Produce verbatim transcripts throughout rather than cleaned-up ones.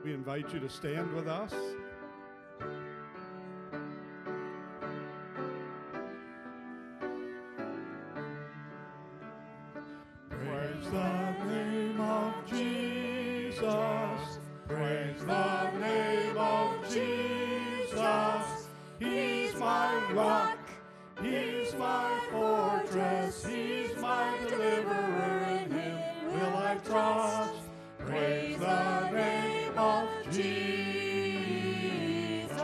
we invite you to stand with us. Praise the name of Jesus. Praise the name of Jesus. He's my rock. He's my fortress. He's my deliverer. In him will I trust. Praise the name of Jesus.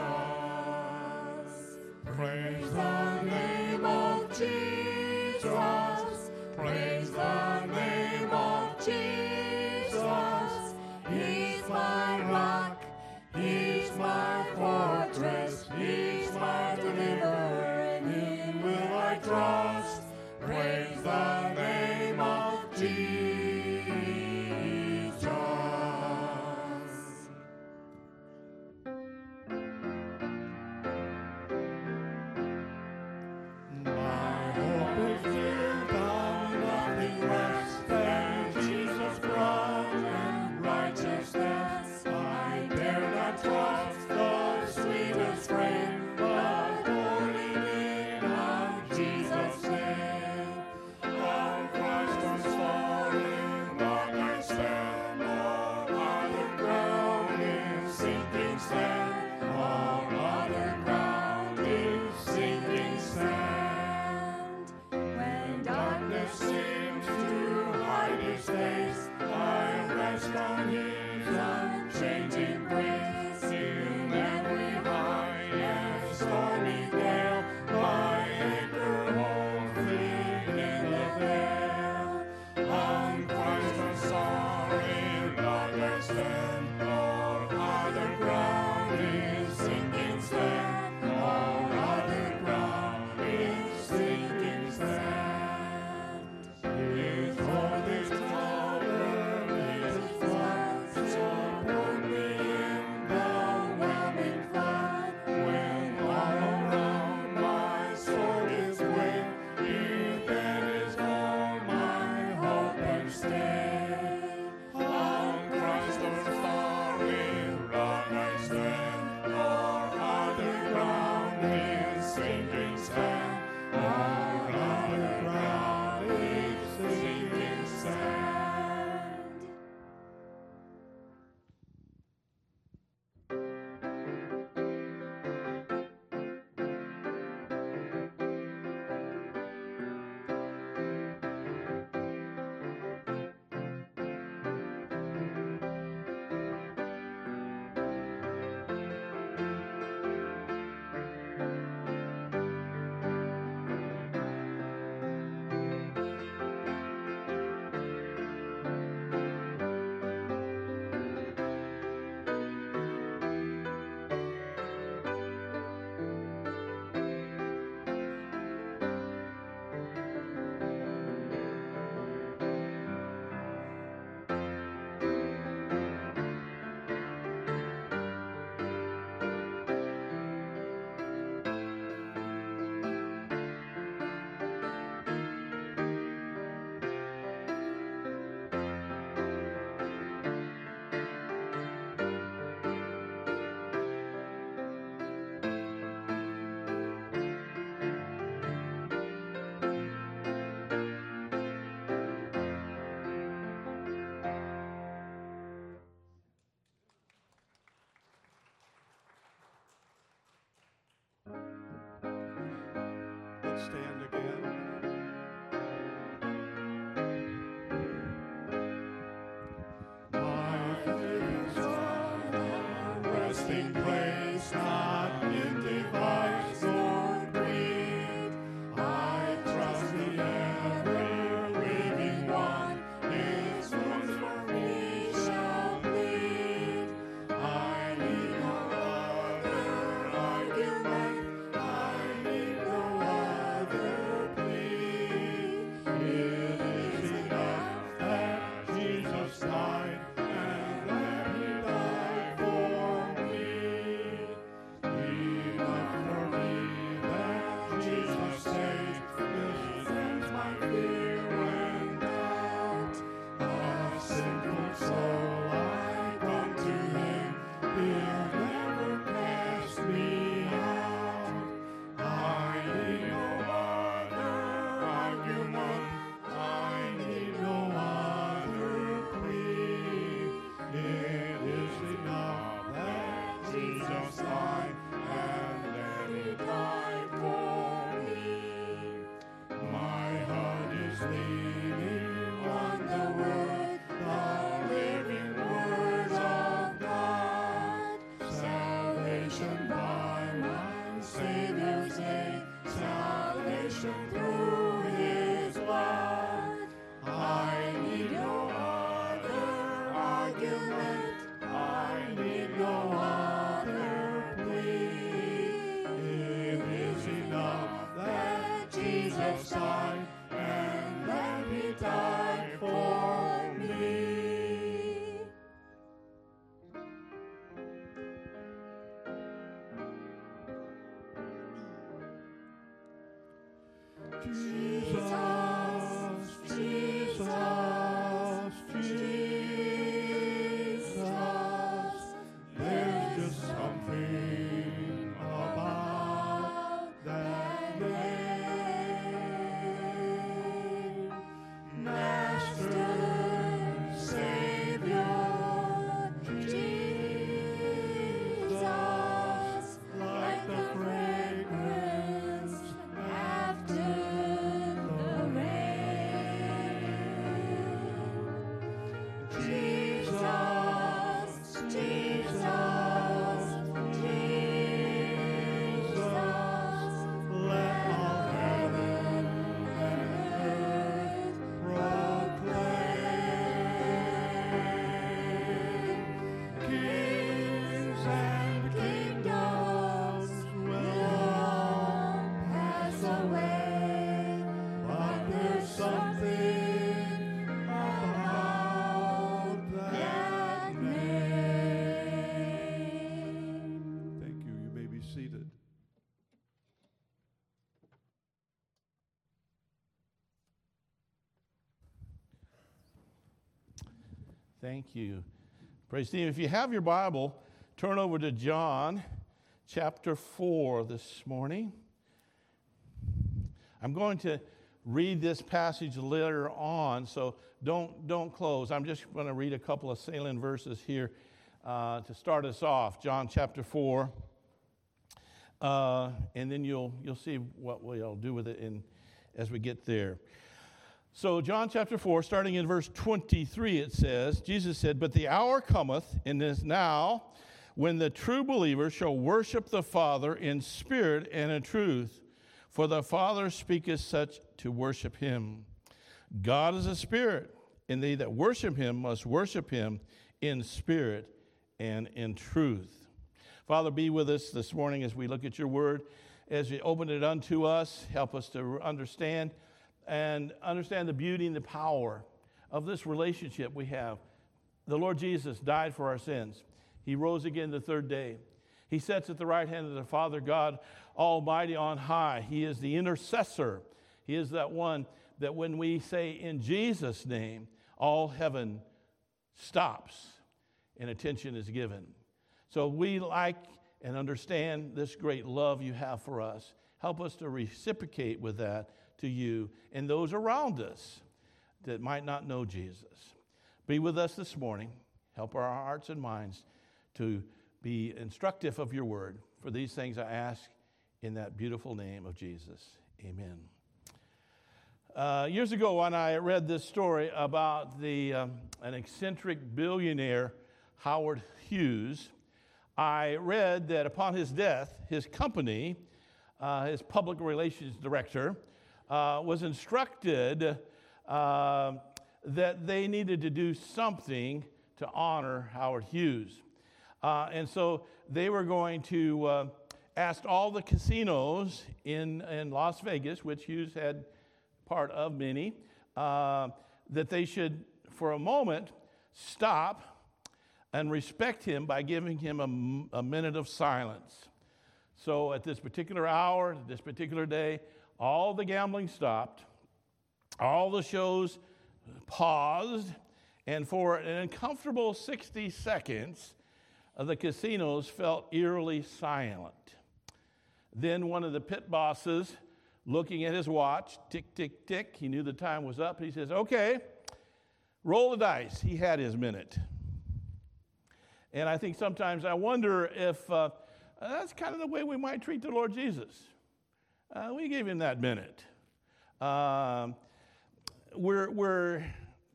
Praise the name of Jesus. Praise the name of Jesus. He's my rock. He's my fortress. He's my deliverer. In him will I trust. Praise the name of Jesus. Stand again. My faith is on a resting place, not in device or creed. I trust the ever-living one. His wounds for me shall bleed. I need no other argument. I need no other Thank you. Praise Steve. If you have your Bible, turn over to John chapter four this morning. I'm going to read this passage later on, so don't don't close. I'm just going to read a couple of salient verses here uh, to start us off. John chapter four, uh, and then you'll you'll see what we'll do with it in as we get there. So John chapter four, starting in verse twenty-three, it says, Jesus said, "But the hour cometh, and is now, when the true believer shall worship the Father in spirit and in truth. For the Father speaketh such to worship him. God is a spirit, and they that worship him must worship him in spirit and in truth." Father, be with us this morning as we look at your word. As you open it unto us, help us to understand and understand the beauty and the power of this relationship we have. The Lord Jesus died for our sins. He rose again the third day. He sits at the right hand of the Father God Almighty on high. He is the intercessor. He is that one that when we say in Jesus' name, all heaven stops and attention is given. So we like and understand this great love you have for us. Help us to reciprocate with that to you and those around us that might not know Jesus. Be with us this morning. Help our hearts and minds to be instructive of your word. For these things I ask in that beautiful name of Jesus. Amen. Uh, years ago, when I read this story about the um, an eccentric billionaire, Howard Hughes, I read that upon his death, his company, uh, his public relations director, uh, was instructed uh, that they needed to do something to honor Howard Hughes. Uh, and so they were going to uh, ask all the casinos in, in Las Vegas, which Hughes had part of many, uh, that they should, for a moment, stop and respect him by giving him a, a minute of silence. So at this particular hour, this particular day, all the gambling stopped, all the shows paused, and for an uncomfortable sixty seconds, uh, the casinos felt eerily silent. Then one of the pit bosses, looking at his watch, tick, tick, tick, he knew the time was up. He says, "Okay, roll the dice." He had his minute. And I think sometimes I wonder if uh, that's kind of the way we might treat the Lord Jesus. Uh, we gave him that minute. Um, we're, we're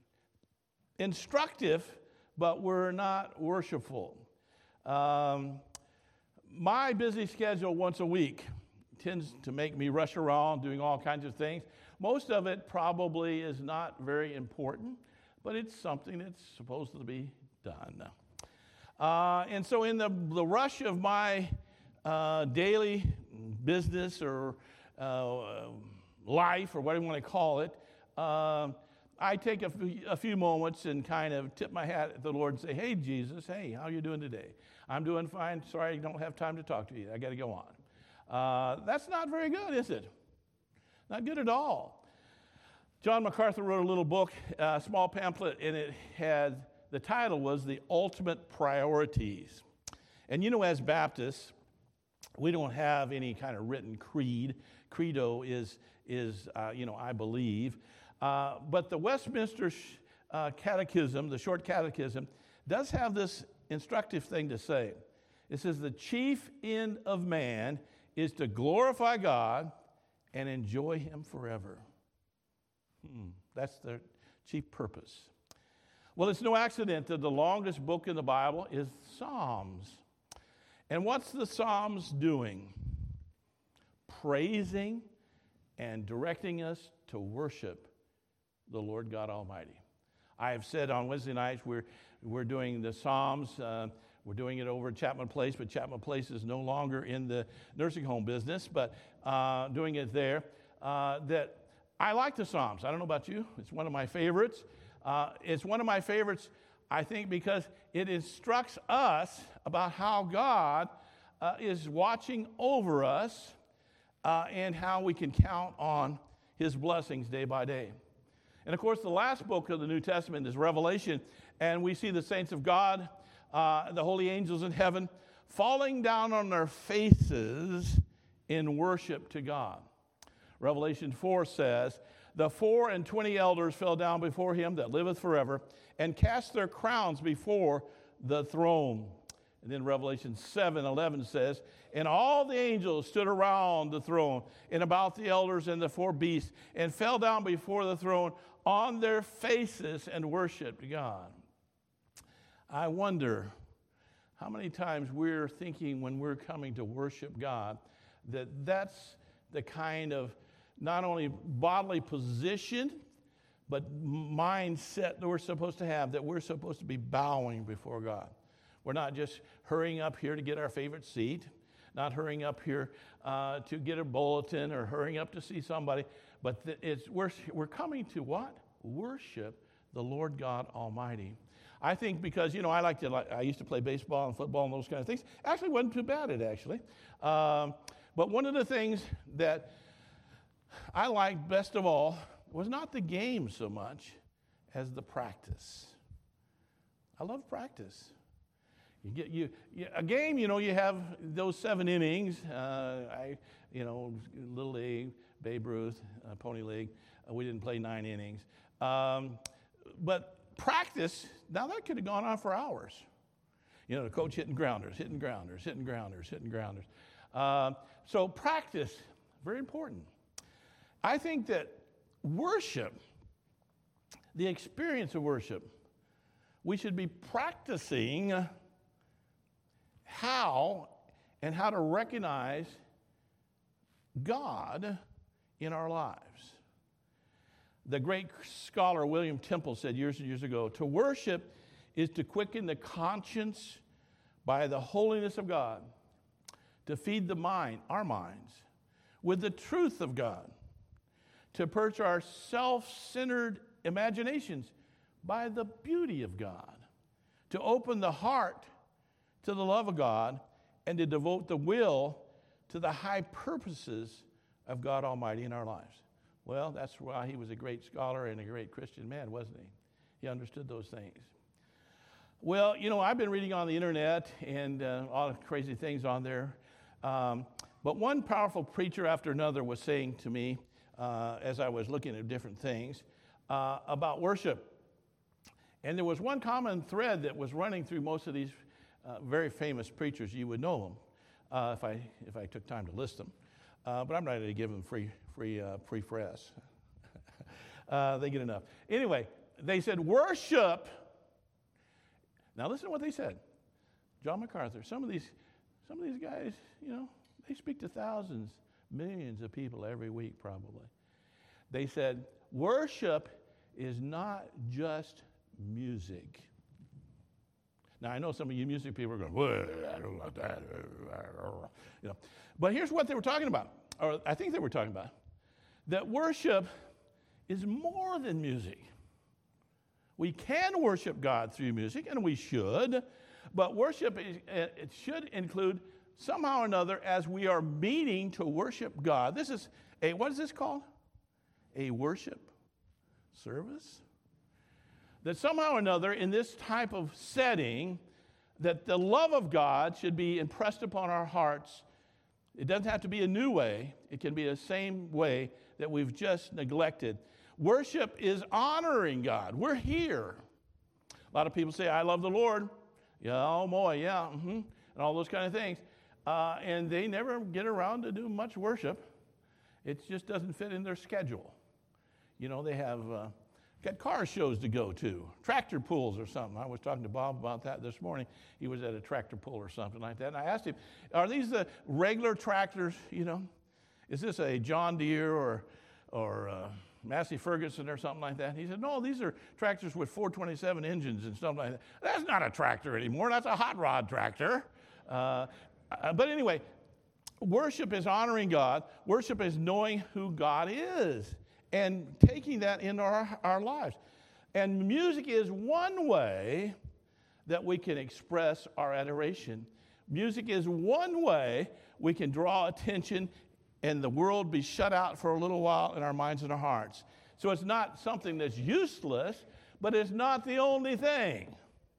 instructive, but we're not worshipful. Um, my busy schedule once a week tends to make me rush around doing all kinds of things. Most of it probably is not very important, but it's something that's supposed to be done. Uh, and so in the, the rush of my uh, daily business or uh, life, or whatever you want to call it, uh, I take a few, a few moments and kind of tip my hat at the Lord and say, "Hey, Jesus, hey, how are you doing today?" "I'm doing fine. Sorry, I don't have time to talk to you. I got to go on." Uh, that's not very good, is it? Not good at all. John MacArthur wrote a little book, a small pamphlet, and it had, the title was The Ultimate Priorities. And you know, as Baptists, we don't have any kind of written creed. Credo is, is uh, you know, I believe. Uh, but the Westminster uh, Catechism, the short catechism, does have this instructive thing to say. It says, "The chief end of man is to glorify God and enjoy him forever." Hmm, that's the chief purpose. Well, it's no accident that the longest book in the Bible is Psalms. And what's the Psalms doing? Praising and directing us to worship the Lord God Almighty. I have said on Wednesday nights we're we're doing the Psalms. Uh, we're doing it over at Chapman Place, but Chapman Place is no longer in the nursing home business, but uh, doing it there. Uh, that I like the Psalms. I don't know about you. It's one of my favorites. Uh, it's one of my favorites, I think, because it instructs us about how God uh, is watching over us uh, and how we can count on his blessings day by day. And of course, the last book of the New Testament is Revelation, And we see the saints of God, uh, the holy angels in heaven, falling down on their faces in worship to God. Revelation four says, the four and twenty elders fell down before him that liveth forever, and cast their crowns before the throne. And then Revelation seven eleven says, and all the angels stood around the throne and about the elders and the four beasts, and fell down before the throne on their faces and worshiped God. I wonder how many times we're thinking when we're coming to worship God that that's the kind of not only bodily position, but mindset that we're supposed to have, that we're supposed to be bowing before God. We're not just hurrying up here to get our favorite seat, not hurrying up here uh, to get a bulletin or hurrying up to see somebody, but th- it's we're, we're coming to what? Worship the Lord God Almighty. I think because, you know, I like to, like, I used to play baseball and football and those kind of things. Actually, wasn't too bad at actually. Um, but one of the things that I liked best of all was not the game so much as the practice. I love practice. You get you, you a game. You know, you have those seven innings. Uh, I, you know, Little League, Babe Ruth, uh, Pony League. Uh, we didn't play nine innings, um, but practice. Now that could have gone on for hours. You know, the coach hitting grounders, hitting grounders, hitting grounders, hitting grounders. Uh, so practice, very important. I think that worship, the experience of worship, we should be practicing how and how to recognize God in our lives. The great scholar William Temple said years and years ago, to worship is to quicken the conscience by the holiness of God, to feed the mind, our minds, with the truth of God, to purge our self-centered imaginations by the beauty of God, to open the heart to the love of God, and to devote the will to the high purposes of God Almighty in our lives. Well, that's why he was a great scholar and a great Christian man, wasn't he? He understood those things. Well, you know, I've been reading on the internet and uh, all the crazy things on there. Um, but one powerful preacher after another was saying to me, uh, as I was looking at different things, uh, about worship. And there was one common thread that was running through most of these uh, very famous preachers. You would know them uh, if I if I took time to list them. Uh, but I'm not going to give them free free uh, free press. uh, they get enough. Anyway, they said worship. Now listen to what they said. John MacArthur. Some of these some of these guys, you know, they speak to thousands, millions of people every week probably. They said worship is not just music. Now I know some of you music people are going, well, I don't like that, you know. But here's what they were talking about, or I think they were talking about, that worship is more than music. We can worship God through music, and we should, but worship is, it should include somehow or another as we are meeting to worship God. This is a, what is this called? A worship service? That somehow or another in this type of setting, that the love of God should be impressed upon our hearts. It doesn't have to be a new way. It can be the same way that we've just neglected. Worship is honoring God. We're here. A lot of people say, I love the Lord. Yeah, oh boy, yeah, mm-hmm, and all those kind of things. Uh, and they never get around to do much worship. It just doesn't fit in their schedule. You know, they have... Uh, Got car shows to go to, tractor pulls or something. I was talking to Bob about that this morning. He was at a tractor pull or something like that. And I asked him, are these the regular tractors, you know? Is this a John Deere or or uh, Massey Ferguson or something like that? He said, no, these are tractors with four twenty-seven engines and stuff like that. That's not a tractor anymore. That's a hot rod tractor. Uh, but anyway, worship is honoring God. Worship is knowing who God is and taking that into our, our lives. And music is one way that we can express our adoration. Music is one way we can draw attention and the world be shut out for a little while in our minds and our hearts. So it's not something that's useless, but it's not the only thing.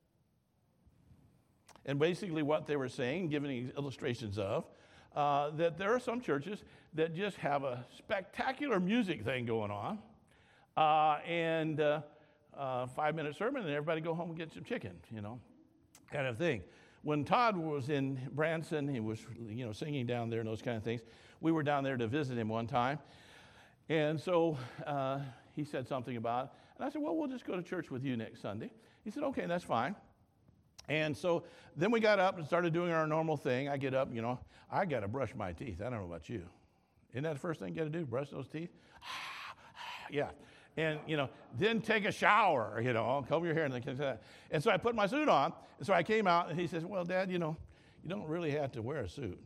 And basically what they were saying, giving illustrations of, uh, that there are some churches that just have a spectacular music thing going on, uh, and uh, uh, five-minute sermon, and everybody go home and get some chicken, you know, kind of thing. When Todd was in Branson, he was, you know, singing down there and those kind of things. We were down there to visit him one time, and so uh, he said something about it, and I said, well, we'll just go to church with you next Sunday. He said, okay, that's fine. And so then we got up and started doing our normal thing. I get up, you know, I got to brush my teeth. I don't know about you. Isn't that the first thing you got to do, brush those teeth? Yeah. And, you know, then take a shower, you know, comb your hair and things like that. And so I put my suit on. And so I came out, and he says, well, Dad, you know, you don't really have to wear a suit.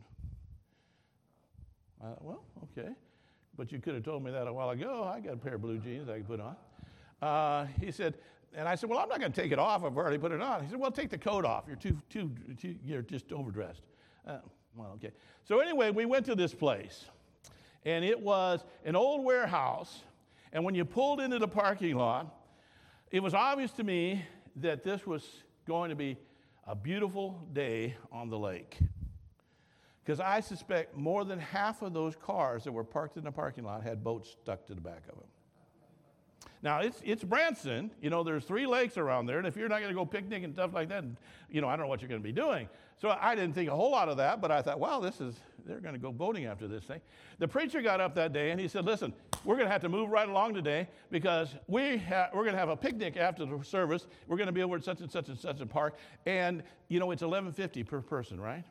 I thought, well, okay. But you could have told me that a while ago. I got a pair of blue jeans I could put on. Uh, he said, and I said, well, I'm not going to take it off. I've already put it on. He said, well, take the coat off. You're too, too, too you're just overdressed. Uh, well, okay. So anyway, we went to this place, and it was an old warehouse. And when you pulled into the parking lot, it was obvious to me that this was going to be a beautiful day on the lake. Because I suspect more than half of those cars that were parked in the parking lot had boats stuck to the back of them. Now, it's it's Branson. You know, there's three lakes around there, and if you're not going to go picnic and stuff like that, you know, I don't know what you're going to be doing. So I didn't think a whole lot of that, but I thought, wow, this is, they're going to go boating after this thing. The preacher got up that day, and he said, listen, we're going to have to move right along today because we ha- we're going to have a picnic after the service. We're going to be over at such and such and such a park, and, you know, it's eleven fifty per person, right?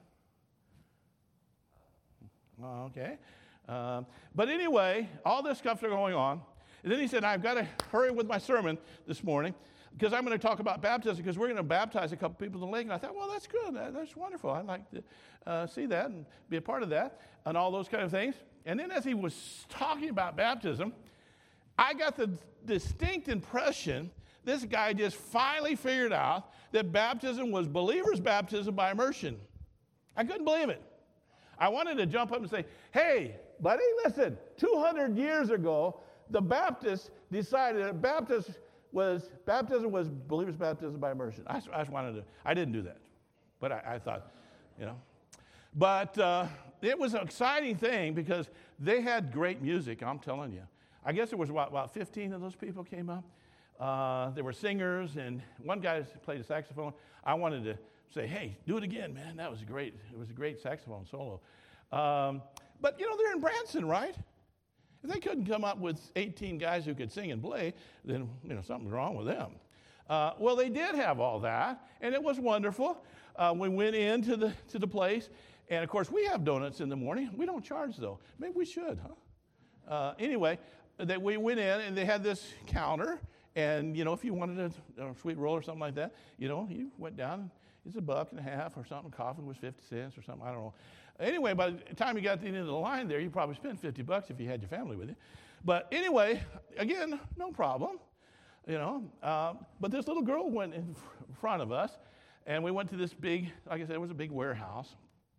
Oh, okay. Um, but anyway, all this stuff's going on. And then he said, I've got to hurry with my sermon this morning because I'm going to talk about baptism because we're going to baptize a couple people in the lake. And I thought, well, that's good. That, that's wonderful. I'd like to uh, see that and be a part of that and all those kind of things. And then as he was talking about baptism, I got the distinct impression this guy just finally figured out that baptism was believers' baptism by immersion. I couldn't believe it. I wanted to jump up and say, hey, buddy, listen, two hundred years ago, the Baptists decided that Baptist was, baptism was believers' baptism by immersion. I, I just wanted to, I didn't do that. But I, I thought, you know. But uh, it was an exciting thing because they had great music, I'm telling you. I guess there was about, about fifteen of those people came up. Uh, there were singers, and one guy played a saxophone. I wanted to say, hey, do it again, man. That was great. It was a great saxophone solo. Um, but, you know, they're in Branson, right? If they couldn't come up with eighteen guys who could sing and play, then, you know, something's wrong with them. Uh, well, they did have all that, and it was wonderful. Uh, we went into the to the place, and, of course, we have donuts in the morning. We don't charge, though. Maybe we should, huh? Uh, anyway, they, we went in, and they had this counter, and, you know, if you wanted a, a sweet roll or something like that, you know, you went down, it's a buck and a half or something. Coffee was fifty cents or something. I don't know. Anyway, by the time you got to the end of the line there, you probably spent fifty bucks if you had your family with you. But anyway, again, no problem, you know. Uh, but this little girl went in front of us, and we went to this big, like I said, it was a big warehouse,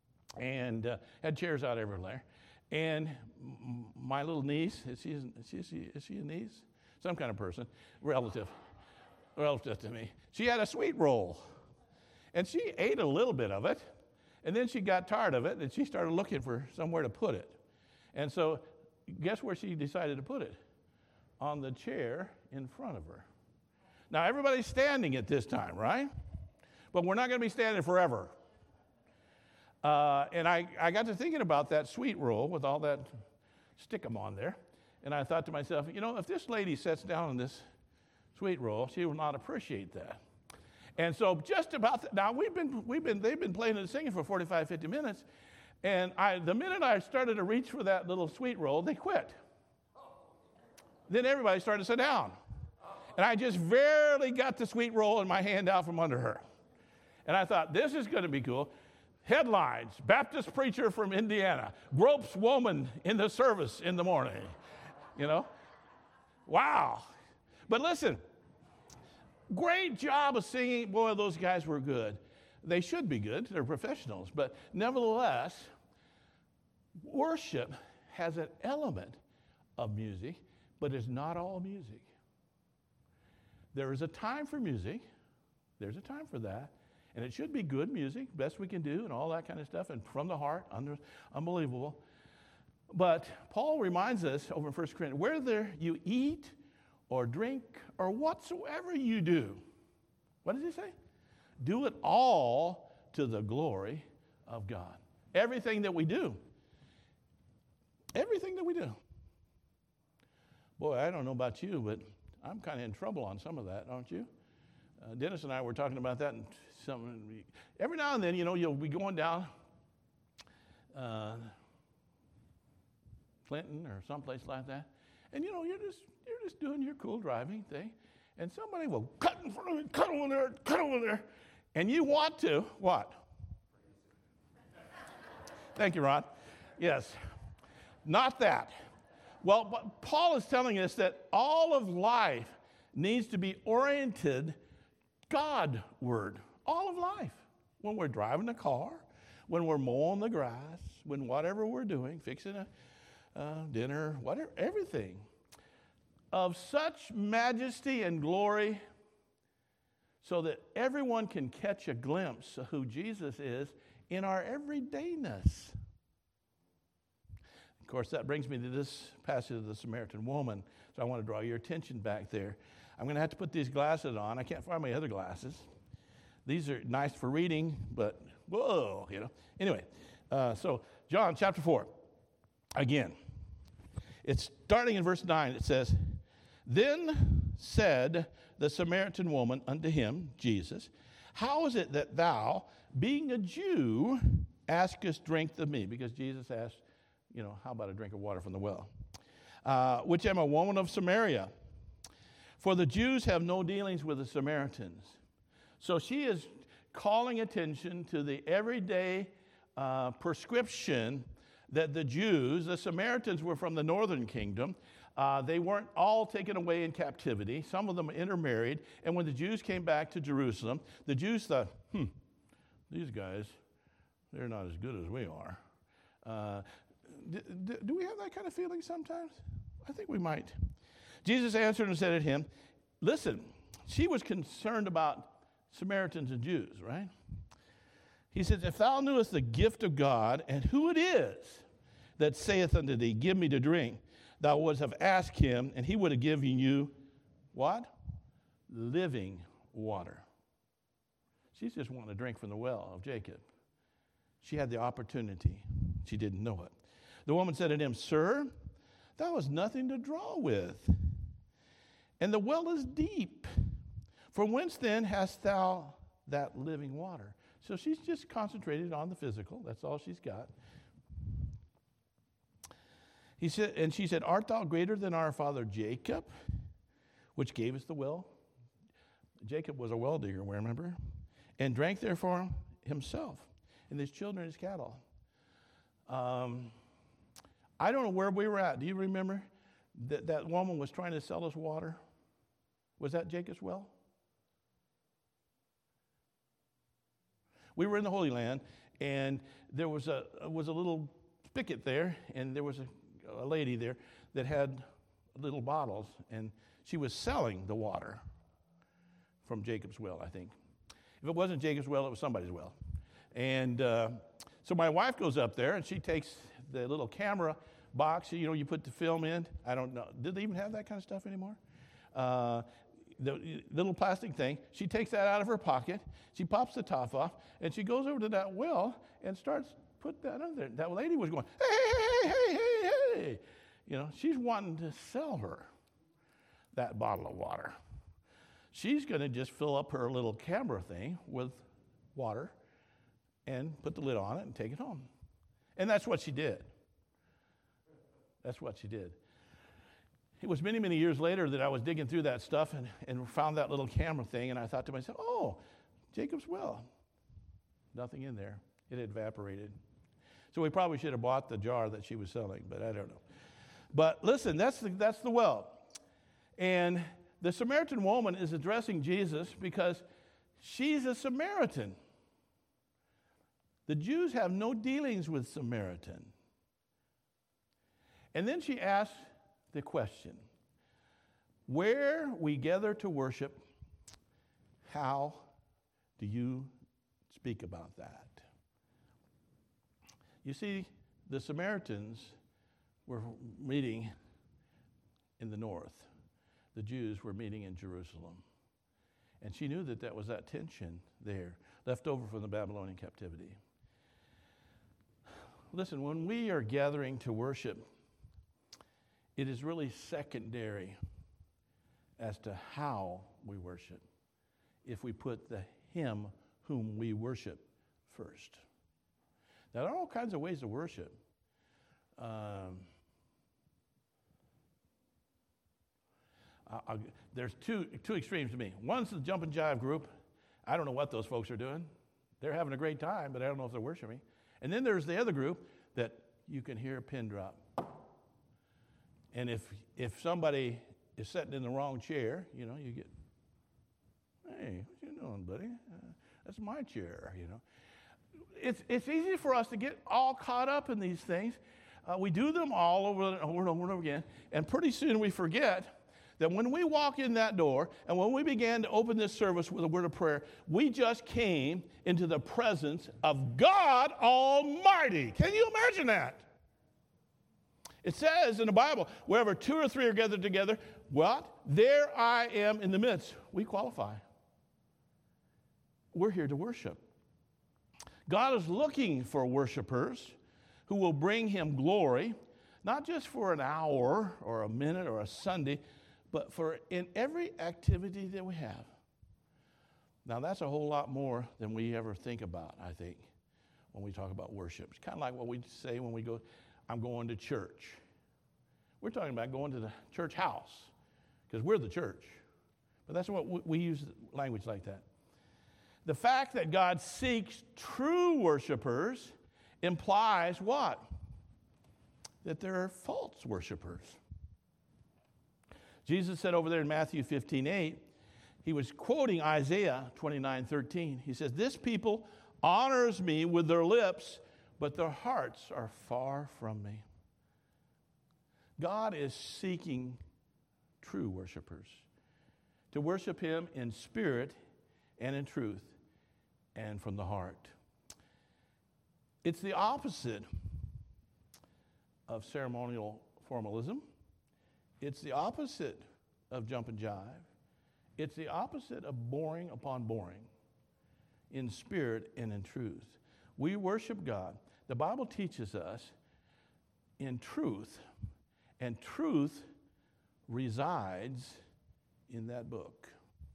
and uh, had chairs out everywhere. And m- my little niece, is she, is, she, is, she, is she a niece? Some kind of person, relative, relative to me. She had a sweet roll. And she ate a little bit of it, and then she got tired of it, and she started looking for somewhere to put it. And so guess where she decided to put it? On the chair in front of her. Now, everybody's standing at this time, right? But we're not going to be standing forever. Uh, and I, I got to thinking about that sweet roll with all that stick-em on there, and I thought to myself, you know, if this lady sits down on this sweet roll, she will not appreciate that. And so just about, th- now we've been, we've been, they've been playing and singing for forty-five, fifty minutes. And I, the minute I started to reach for that little sweet roll, they quit. Then everybody started to sit down. And I just barely got the sweet roll in my hand out from under her. And I thought, this is going to be cool. Headlines, Baptist preacher from Indiana, gropes woman in the service in the morning. You know? Wow. But listen. Great job of singing. Boy, those guys were good. They should be good. They're professionals. But nevertheless, worship has an element of music, but it's not all music. There is a time for music. There's a time for that. And it should be good music, best we can do, and all that kind of stuff, and from the heart, under, unbelievable. But Paul reminds us over in First Corinthians, whether you eat or drink or whatsoever you do, what does he say? Do it all to the glory of God. Everything that we do. Everything that we do. Boy, I don't know about you, but I'm kind of in trouble on some of that, aren't you? Uh, Dennis and I were talking about that. And some, every now and then, you know, you'll be going down uh, Clinton or someplace like that, and you know, you're just you're just doing your cool driving thing, and somebody will cut in front of you, cut over there, cut over there, and you want to what? Thank you, Ron. Yes, not that. Well, but Paul is telling us that all of life needs to be oriented Godward. All of life. When we're driving a car, when we're mowing the grass, when whatever we're doing, fixing a uh, dinner, whatever, everything. Of such majesty and glory so that everyone can catch a glimpse of who Jesus is in our everydayness. Of course, that brings me to this passage of the Samaritan woman. So I want to draw your attention back there. I'm going to have to put these glasses on. I can't find my other glasses. These are nice for reading, but whoa, you know. Anyway, uh, so John chapter four. Again, it's starting in verse nine. It says, Then said the Samaritan woman unto him, Jesus, How is it that thou, being a Jew, askest drink of me? Because Jesus asked, you know, how about a drink of water from the well? Uh, which am a woman of Samaria. For the Jews have no dealings with the Samaritans. So she is calling attention to the everyday uh, prescription that the Jews, the Samaritans were from the northern kingdom. Uh, they weren't all taken away in captivity. Some of them intermarried. And when the Jews came back to Jerusalem, the Jews thought, hmm, these guys, they're not as good as we are. Uh, d- d- do we have that kind of feeling sometimes? I think we might. Jesus answered and said to him, listen, she was concerned about Samaritans and Jews, right? He says, if thou knewest the gift of God and who it is that saith unto thee, give me to drink, thou wouldst have asked him, and he would have given you what? Living water. She's just wanting to drink from the well of Jacob. She had the opportunity. She didn't know it. The woman said to him, Sir, thou hast nothing to draw with, and the well is deep. From whence then hast thou that living water? So she's just concentrated on the physical. That's all she's got. He said, and she said, Art thou greater than our father Jacob, which gave us the well? Jacob was a well digger, remember? And drank therefore himself, and his children his cattle. Um, I don't know where we were at. Do you remember that that woman was trying to sell us water? Was that Jacob's well? We were in the Holy Land, and there was a was a little spigot there, and there was a, a lady there that had little bottles, and she was selling the water from Jacob's well, I think. If it wasn't Jacob's well, it was somebody's well. And uh, so my wife goes up there, and she takes the little camera box, you know, you put the film in. I don't know. Did they even have that kind of stuff anymore? Uh, the little plastic thing. She takes that out of her pocket. She pops the top off, and she goes over to that well and starts put that under there. That lady was going, hey, hey, hey, hey, hey. You know, she's wanting to sell her that bottle of water. She's going to just fill up her little camera thing with water and put the lid on it and take it home. And that's what she did. That's what she did. It was many, many years later that I was digging through that stuff and, and found that little camera thing, and I thought to myself, oh, Jacob's well. Nothing in there. It had evaporated. So we probably should have bought the jar that she was selling, but I don't know. But listen, that's the, that's the well. And the Samaritan woman is addressing Jesus because she's a Samaritan. The Jews have no dealings with Samaritan. And then she asks the question, Where we gather to worship, how do you speak about that? You see, the Samaritans were meeting in the north. The Jews were meeting in Jerusalem. And she knew that that was that tension there, left over from the Babylonian captivity. Listen, when we are gathering to worship, it is really secondary as to how we worship if we put the him whom we worship first. Now, there are all kinds of ways to worship. Um, I, I, there's two two extremes to me. One's the jump and jive group. I don't know what those folks are doing. They're having a great time, but I don't know if they're worshiping. And then there's the other group that you can hear a pin drop. And if if somebody is sitting in the wrong chair, you know, you get, hey, what you doing, buddy? Uh, that's my chair, you know. It's it's easy for us to get all caught up in these things. Uh, we do them all over and over and over and over again, and pretty soon we forget that when we walk in that door and when we began to open this service with a word of prayer, we just came into the presence of God Almighty. Can you imagine that? It says in the Bible, wherever two or three are gathered together, what? There I am in the midst. We qualify. We're here to worship. God is looking for worshipers who will bring him glory, not just for an hour or a minute or a Sunday, but for in every activity that we have. Now, that's a whole lot more than we ever think about, I think, when we talk about worship. It's kind of like what we say when we go, I'm going to church. We're talking about going to the church house because we're the church. But that's what we, we use language like that. The fact that God seeks true worshipers implies what? That there are false worshipers. Jesus said over there in Matthew fifteen eight, he was quoting Isaiah twenty-nine thirteen. He says, this people honors me with their lips, but their hearts are far from me. God is seeking true worshipers to worship him in spirit and in truth and from the heart. It's the opposite of ceremonial formalism. It's the opposite of jump and jive. It's the opposite of boring upon boring in spirit and in truth. We worship God. The Bible teaches us in truth, and truth resides in that book.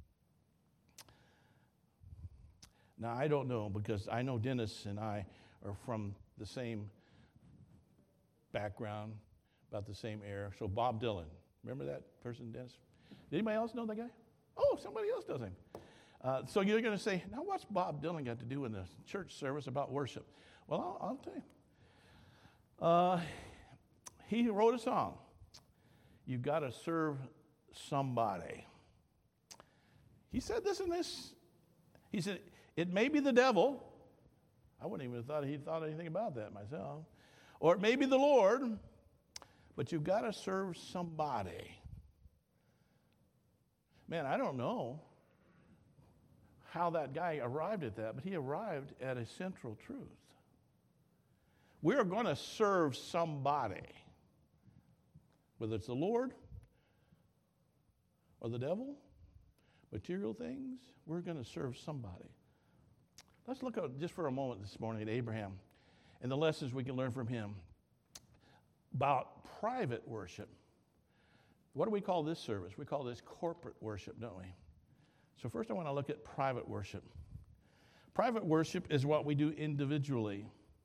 Now, I don't know, because I know Dennis and I are from the same background, about the same era. So Bob Dylan, remember that person, Dennis? Did anybody else know that guy? Oh, somebody else does him. Uh, so you're going to say, now what's Bob Dylan got to do in the church service about worship? Well, I'll, I'll tell you. Uh, he wrote a song. You've got to serve somebody. He said this and this. He said, it may be the devil. I wouldn't even have thought he thought anything about that myself. Or it may be the Lord, but you've got to serve somebody. Man, I don't know how that guy arrived at that, but he arrived at a central truth. We're going to serve somebody. Whether it's the Lord or the devil, material things, we're going to serve somebody. Let's look at, just for a moment this morning at Abraham and the lessons we can learn from him about private worship. What do we call this service? We call this corporate worship, don't we? So first I want to look at private worship. Private worship is what we do individually.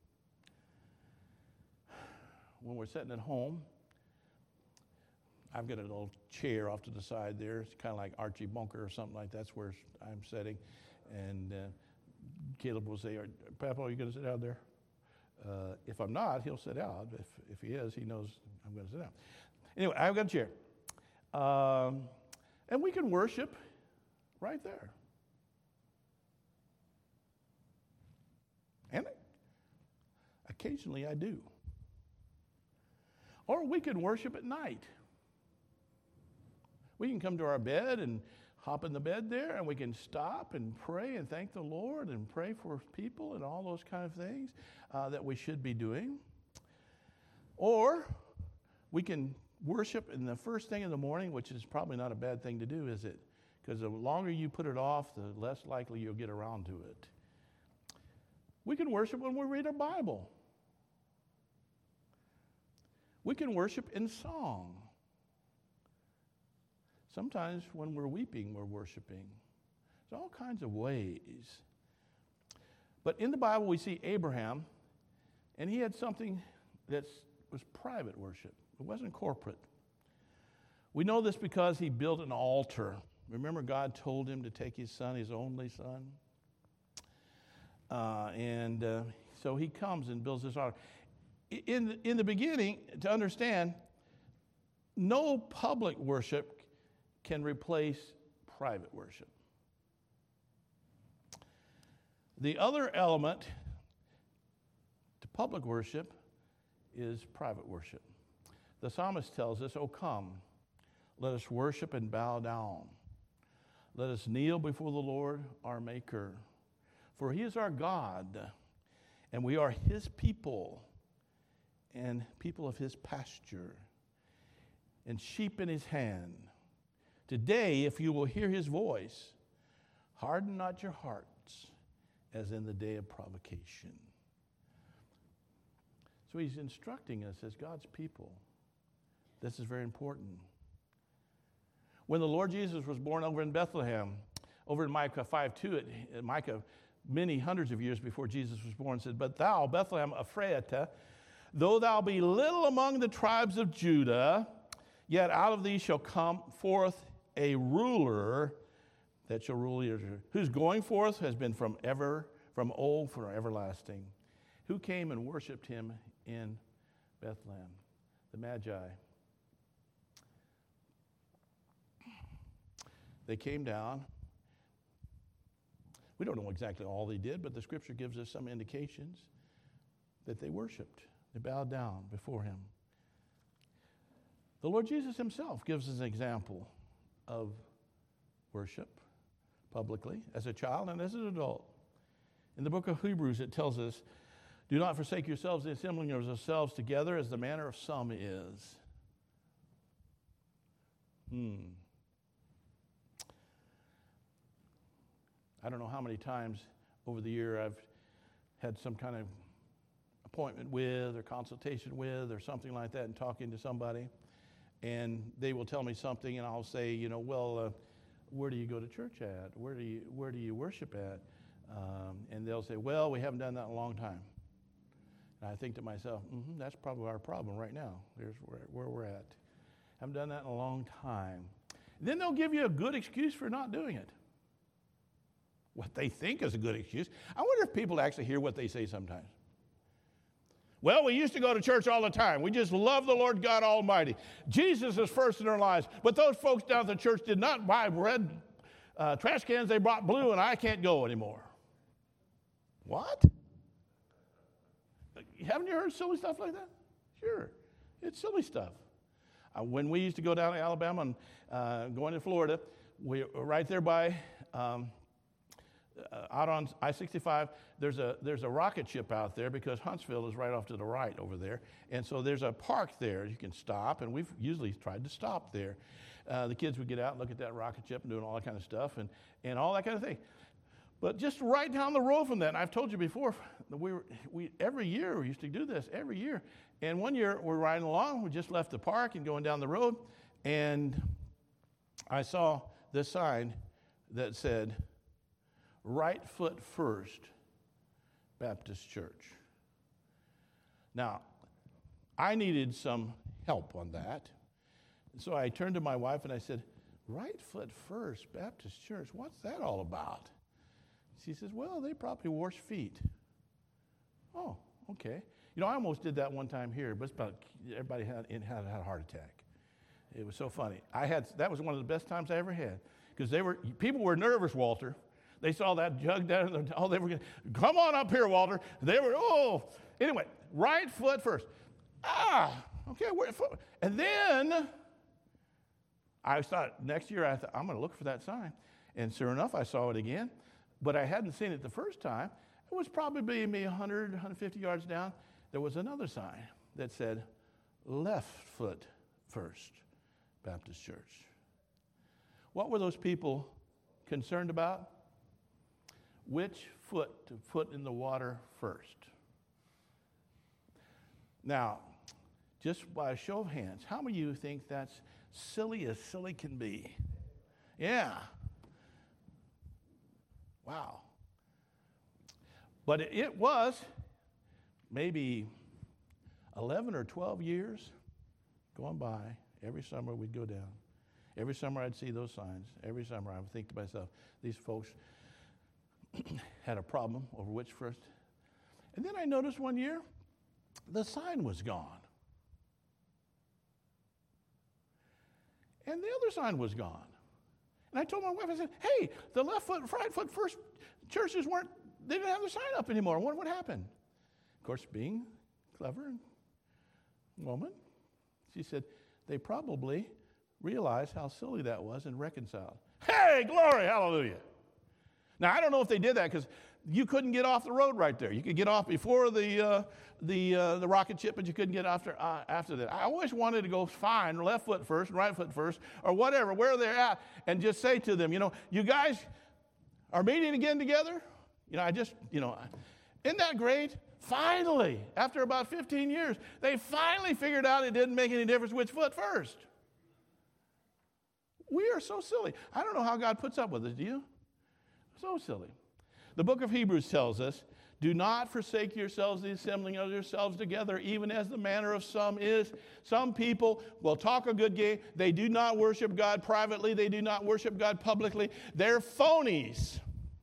When we're sitting at home, I've got a little chair off to the side there. It's kind of like Archie Bunker or something like that. That's where I'm sitting. And uh, Caleb will say, Papa, are you going to sit down there? Uh, if I'm not, he'll sit down. If, if he is, he knows I'm going to sit down. Anyway, I've got a chair. Um, and we can worship right there. And occasionally I do. Or we can worship at night. We can come to our bed and hop in the bed there, and we can stop and pray and thank the Lord and pray for people and all those kind of things uh, that we should be doing. Or we can worship in the first thing in the morning, which is probably not a bad thing to do, is it? Because the longer you put it off, the less likely you'll get around to it. We can worship when we read our Bible. We can worship in song. Sometimes when we're weeping, we're worshiping. There's all kinds of ways. But in the Bible, we see Abraham, and he had something that was private worship. It wasn't corporate. We know this because he built an altar. Remember, God told him to take his son, his only son? Uh, and uh, so he comes and builds this altar. In the, in the beginning, to understand, no public worship can replace private worship. The other element to public worship is private worship. The psalmist tells us, "Oh, come, let us worship and bow down. Let us kneel before the Lord our Maker. For he is our God, and we are his people, and people of his pasture, and sheep in his hand. Today, if you will hear his voice, harden not your hearts, as in the day of provocation." So he's instructing us as God's people. This is very important. When the Lord Jesus was born over in Bethlehem, over in Micah five two, it, Micah, many hundreds of years before Jesus was born, said, "But thou, Bethlehem Ephrathah, though thou be little among the tribes of Judah, yet out of thee shall come forth a ruler that shall rule Israel, whose going forth has been from ever, from old, from everlasting." Who came and worshipped him in Bethlehem? The Magi. They came down. We don't know exactly all they did, but the scripture gives us some indications that they worshiped. They bowed down before him. The Lord Jesus himself gives us an example of worship publicly as a child and as an adult. In the book of Hebrews, it tells us, "Do not forsake yourselves the assembling of yourselves together as the manner of some is." Hmm. I don't know how many times over the year I've had some kind of appointment with or consultation with or something like that and talking to somebody, and they will tell me something, and I'll say, you know, well, uh, where do you go to church at? Where do you where do you worship at? Um, and they'll say, well, we haven't done that in a long time. And I think to myself, mm-hmm, that's probably our problem right now. There's where, where we're at. Haven't done that in a long time. Then they'll give you a good excuse for not doing it. What they think is a good excuse. I wonder if people actually hear what they say sometimes. Well, we used to go to church all the time. We just love the Lord God Almighty. Jesus is first in our lives. But those folks down at the church did not buy red uh, trash cans. They brought blue, and I can't go anymore. What? Haven't you heard silly stuff like that? Sure. It's silly stuff. Uh, when we used to go down to Alabama and uh, going to Florida, we were right there by... Um, Uh, out on I sixty-five, there's a there's a rocket ship out there because Huntsville is right off to the right over there. And so there's a park there. You can stop, and we've usually tried to stop there. Uh, the kids would get out and look at that rocket ship and doing all that kind of stuff and, and all that kind of thing. But just right down the road from that, and I've told you before, we were, we every year we used to do this, every year. And one year we're riding along, we just left the park and going down the road, and I saw this sign that said, "Right Foot First Baptist Church." Now, I needed some help on that. So I turned to my wife and I said, "Right Foot First Baptist Church, what's that all about?" She says, "Well, they probably wash feet." Oh, okay. You know, I almost did that one time here, but it's about, everybody had, had, had a heart attack. It was so funny. I had that was one of the best times I ever had because they were people were nervous, Walter. They saw that jug down, and oh, they were going, "Come on up here, Walter." They were, oh. Anyway, right foot first. Ah, okay. And then I thought next year, I thought, I'm going to look for that sign. And sure enough, I saw it again. But I hadn't seen it the first time. It was probably maybe one hundred, one hundred fifty yards down. There was another sign that said, left foot first, Baptist Church. What were those people concerned about? Which foot to put in the water first. Now, just by a show of hands, how many of you think that's silly as silly can be? Yeah. Wow. But it, it was maybe eleven or twelve years going by. Every summer we'd go down. Every summer I'd see those signs. Every summer I would think to myself, these folks had a problem over which first. And then I noticed one year, the sign was gone. And the other sign was gone. And I told my wife, I said, hey, the left foot, right foot first churches weren't, they didn't have the sign up anymore. What would happen? Of course, being clever and woman, she said, they probably realized how silly that was and reconciled. Hey, glory, hallelujah. Now, I don't know if they did that because you couldn't get off the road right there. You could get off before the uh, the uh, the rocket ship, but you couldn't get after uh, after that. I always wanted to go find left foot first, right foot first, or whatever, where they're at, and just say to them, you know, you guys are meeting again together? You know, I just, you know, isn't that great? Finally, after about fifteen years, they finally figured out it didn't make any difference which foot first. We are so silly. I don't know how God puts up with us, do you? So silly. The book of Hebrews tells us, do not forsake yourselves the assembling of yourselves together, even as the manner of some is. Some people will talk a good game. They do not worship God privately. They do not worship God publicly. They're phonies.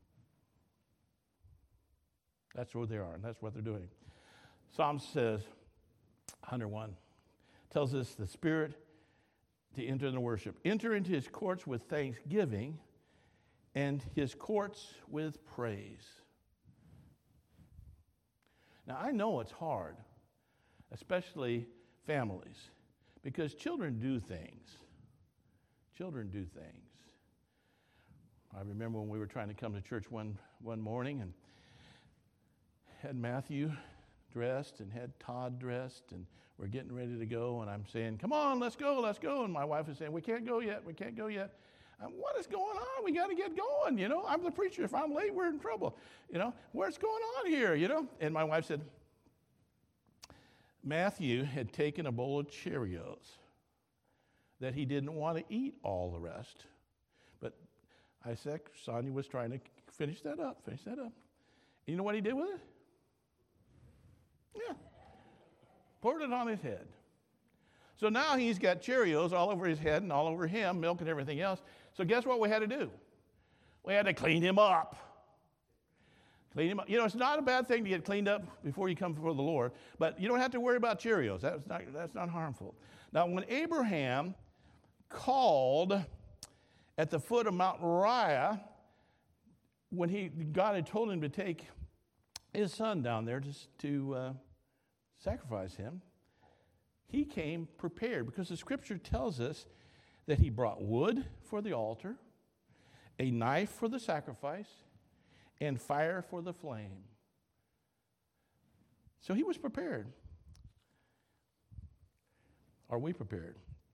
That's what they are, and that's what they're doing. Psalm says, one oh one, tells us the Spirit to enter into worship. Enter into his courts with thanksgiving and his courts with praise. Now, I know it's hard, especially families, because children do things. Children do things. I remember when we were trying to come to church one, one morning and had Matthew dressed and had Todd dressed, and we're getting ready to go, and I'm saying, come on, let's go, let's go. And my wife is saying, we can't go yet, we can't go yet. Um, what is going on? We got to get going, you know. I'm the preacher. If I'm late, we're in trouble. You know, what's going on here, you know? And my wife said, Matthew had taken a bowl of Cheerios that he didn't want to eat all the rest. But I said, Sonia was trying to finish that up, finish that up. And you know what he did with it? Yeah. Poured it on his head. So now he's got Cheerios all over his head and all over him, milk and everything else. So guess what we had to do? We had to clean him up. Clean him up. You know, it's not a bad thing to get cleaned up before you come before the Lord, but you don't have to worry about Cheerios. That's not, that's not harmful. Now, when Abraham called at the foot of Mount Moriah, when he God had told him to take his son down there to, to uh, sacrifice him, he came prepared because the scripture tells us that he brought wood for the altar, a knife for the sacrifice, and fire for the flame. So he was prepared. Are we prepared?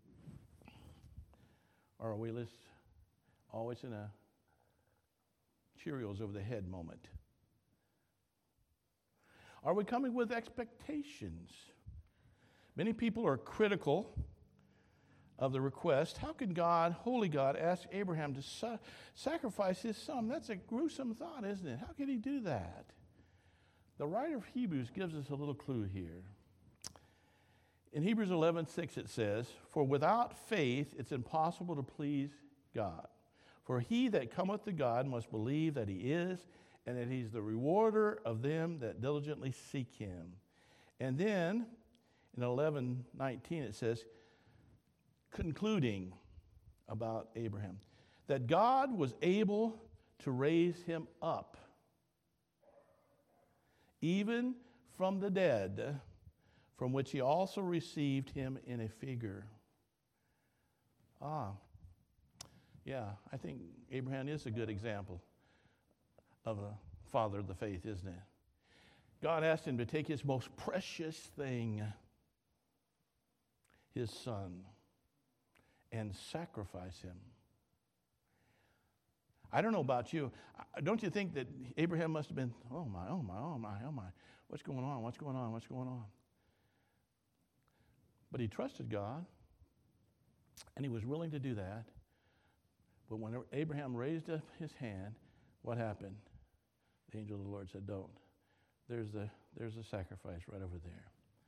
Or are we just always in a Cheerios over the head moment? Are we coming with expectations? Many people are critical of the request. How can God, holy God, ask Abraham to sa- sacrifice his son? That's a gruesome thought, isn't it? How could he do that? The writer of Hebrews gives us a little clue here. In Hebrews eleven six it says, for without faith it's impossible to please God. For he that cometh to God must believe that he is, and that he's the rewarder of them that diligently seek him. And then in eleven nineteen it says, concluding about Abraham, that God was able to raise him up, even from the dead, from which he also received him in a figure. Ah, Yeah, I think Abraham is a good example of a father of the faith, isn't it? God asked him to take his most precious thing, his son, and sacrifice him. I don't know about you. Don't you think that Abraham must have been, oh my, oh my, oh my, oh my, what's going on, what's going on, what's going on? But he trusted God, and he was willing to do that. But when Abraham raised up his hand, what happened? The angel of the Lord said, don't. There's the, there's the sacrifice right over there.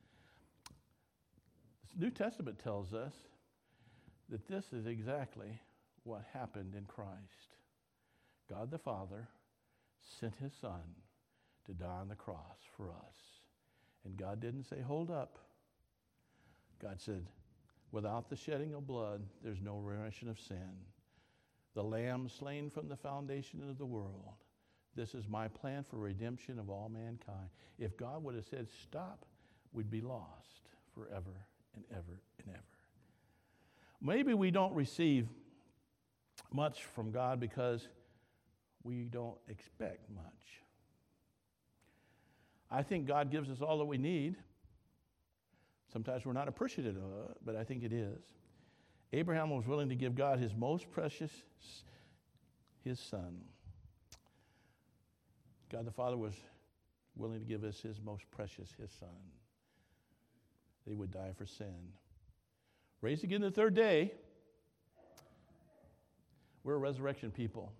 The New Testament tells us that this is exactly what happened in Christ. God the Father sent his Son to die on the cross for us. And God didn't say, hold up. God said, without the shedding of blood, there's no remission of sin. The Lamb slain from the foundation of the world. This is my plan for redemption of all mankind. If God would have said stop, we'd be lost forever and ever and ever. Maybe we don't receive much from God because we don't expect much. I think God gives us all that we need. Sometimes we're not appreciative of it, but I think it is. Abraham was willing to give God his most precious, his son. God the Father was willing to give us his most precious, his son. That he would die for sin. Raised again the third day. We're a resurrection people.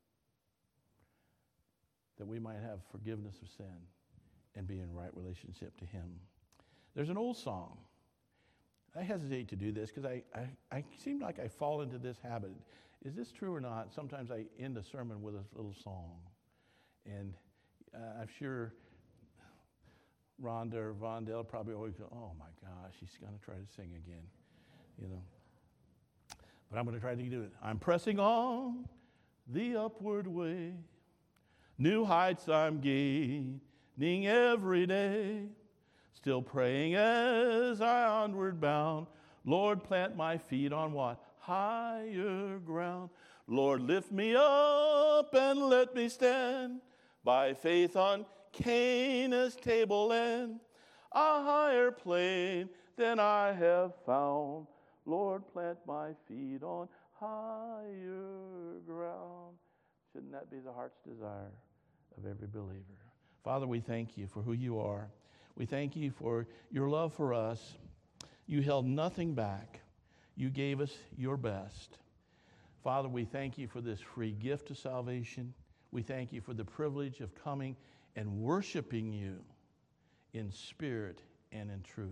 That we might have forgiveness of sin and be in right relationship to him. There's an old song. I hesitate to do this because I, I, I seem like I fall into this habit. Is this true or not? Sometimes I end a sermon with a little song. And uh, I'm sure Rhonda or Vondell probably always go, oh my gosh, she's going to try to sing again. You know. But I'm going to try to do it. I'm pressing on the upward way. New heights I'm gaining every day. Still praying as I onward bound. Lord, plant my feet on what? Higher ground. Lord, lift me up and let me stand by faith on Canaan's tableland, a higher plane than I have found. Lord, plant my feet on higher ground. Shouldn't that be the heart's desire of every believer? Father, we thank you for who you are. We thank you for your love for us. You held nothing back. You gave us your best. Father, we thank you for this free gift of salvation. We thank you for the privilege of coming and worshiping you in spirit and in truth.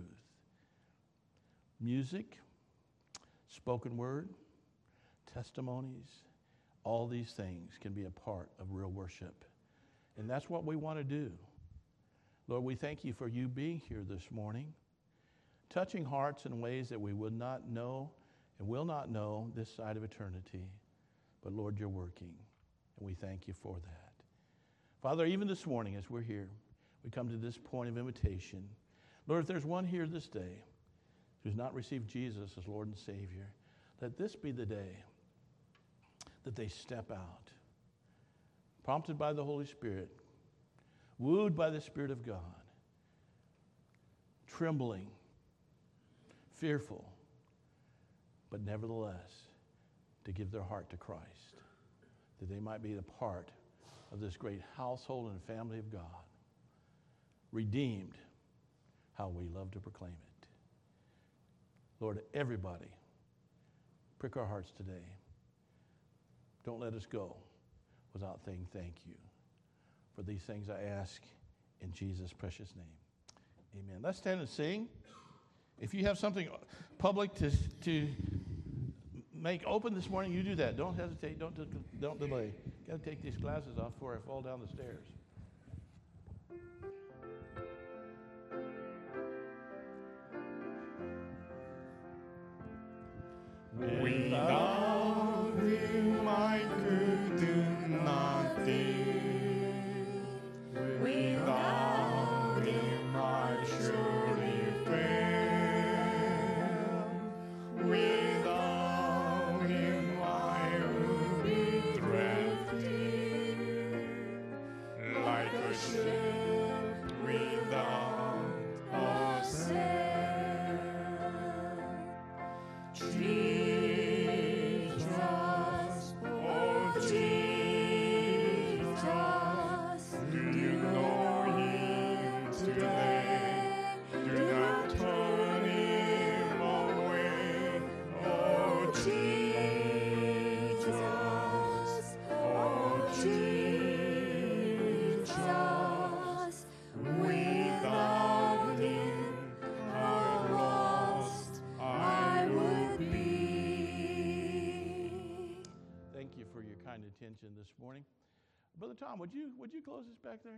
Music, spoken word, testimonies, all these things can be a part of real worship. And that's what we want to do. Lord, we thank you for you being here this morning, touching hearts in ways that we would not know and will not know this side of eternity. But Lord, you're working, and we thank you for that. Father, even this morning as we're here, we come to this point of invitation. Lord, if there's one here this day who's not received Jesus as Lord and Savior, let this be the day that they step out, prompted by the Holy Spirit, wooed by the Spirit of God, trembling, fearful, but nevertheless to give their heart to Christ, that they might be a part of this great household and family of God, redeemed, how we love to proclaim it. Lord, everybody, prick our hearts today. Don't let us go without saying thank you. For these things I ask in Jesus' precious name. Amen. Let's stand and sing. If you have something public to, to make open this morning, you do that. Don't hesitate. Don't, don't delay. Got to take these glasses off before I fall down the stairs. Without him I could do nothing. Without him I surely fail. Without him I kind attention this morning. Brother Tom, would you would you close this back there?